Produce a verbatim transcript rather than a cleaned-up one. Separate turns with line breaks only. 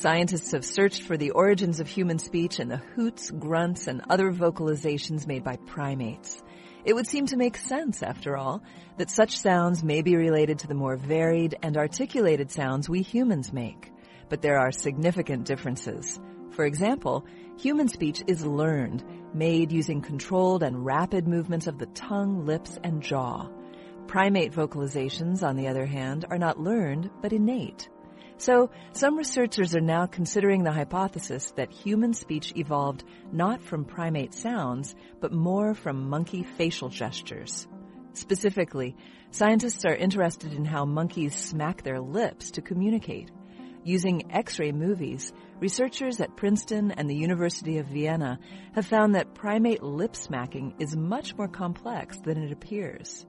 Scientists have searched for the origins of human speech in the hoots, grunts, and other vocalizations made by primates. It would seem to make sense, after all, that such sounds may be related to the more varied and articulated sounds we humans make. But there are significant differences. For example, human speech is learned, made using controlled and rapid movements of the tongue, lips, and jaw. Primate vocalizations, on the other hand, are not learned, but innate. So, some researchers are now considering the hypothesis that human speech evolved not from primate sounds, but more from monkey facial gestures. Specifically, scientists are interested in how monkeys smack their lips to communicate. Using X-ray movies, researchers at Princeton and the University of Vienna have found that primate lip smacking is much more complex than it appears.